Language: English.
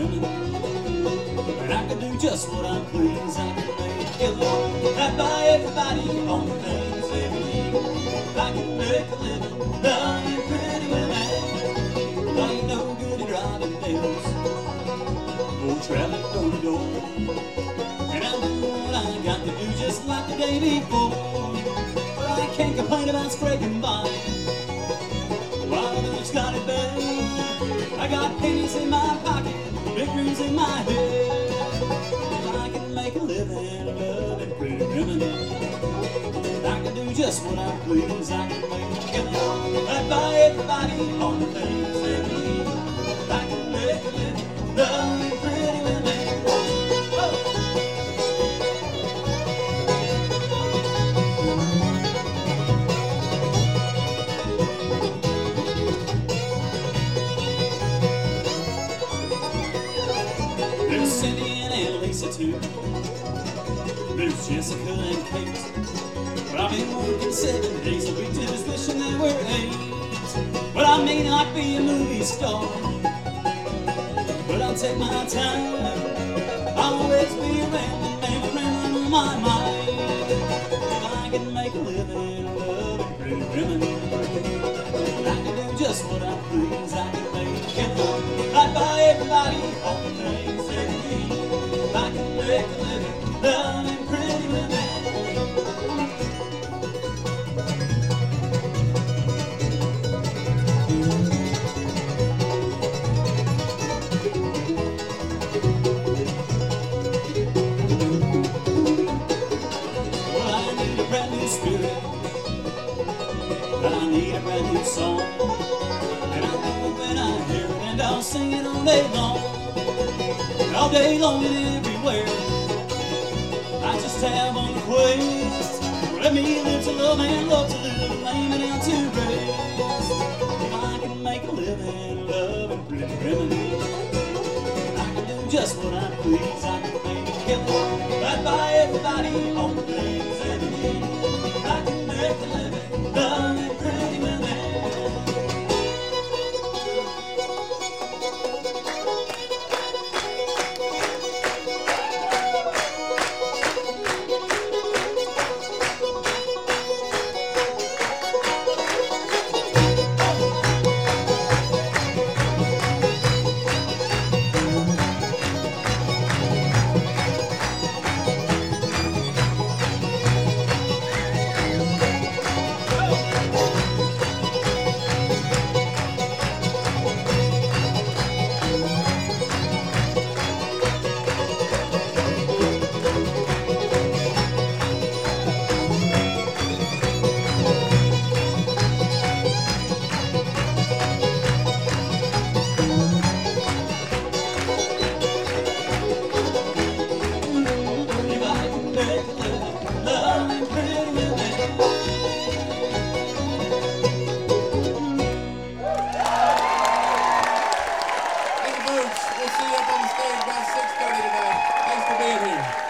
women. And I can do just what I please. I can make a killing right by everybody on the things they believe. I can make a living loving pretty women. I ain't no good at driving nails or traveling door to door. And I'll do what I got to do just like the day before. But I can't complain about scraping by while others got it bad. I got pennies in my pocket, big dreams in my head. And I can make a living loving pretty women. I can do just what I please. I can make a killing right by everybody on the things they need. I can make a living loving pretty women. There's Cindy and Lisa too. There's Jessica and Kate. But I've been working 7 days a week, just wishing there were 8. But I may not be a movie star, but I'll take my time. I'll always be around on my mind. If I can make a living loving pretty women, I can do just what I please. I can make a killing right by everybody on the things they need. I can make a living loving pretty women. Well, I need a brand new spirit, I need a brand new song, and I know when I hear it, and I'll sing it all day long and everywhere. I just have one request: let me live to love and love to live, and lay me down to rest. If I can make a living loving pretty women, I can do just what I please. I can make a killing right by everybody on the things they need. I can make a living loving pretty women. We'll see you up on the stage about 6:30 tonight. Thanks for being here.